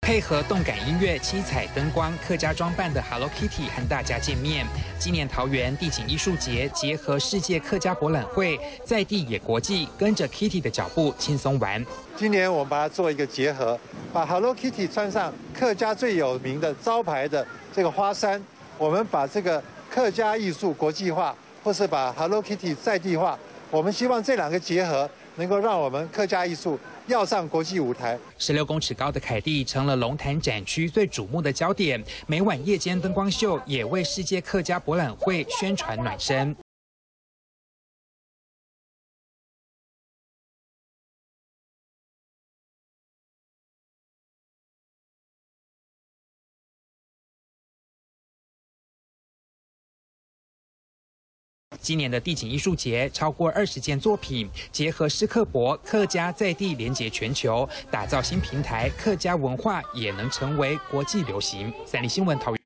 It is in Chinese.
配合动感音乐、七彩灯光、客家装扮的 Hello Kitty 和大家见面。今年桃园地景艺术节结合世界客家博览会，在地也国际，跟着 Kitty 的脚步轻松玩。 今年我们把它做一个结合，把 Hello Kitty 穿上客家最有名的招牌的这个花衫，我们把这个客家艺术国际化，或是把 Hello Kitty 在地化。我们希望这两个结合，能够让我们客家艺术要上国际舞台。 16公尺高的凯蒂成了龙潭展区最瞩目的焦点，每晚夜间灯光秀也为世界客家博览会宣传暖身。今年的地景艺术节超过20件作品，结合诗客博、客家在地连结全球，打造新平台，客家文化也能成为国际流行。三立新闻桃园。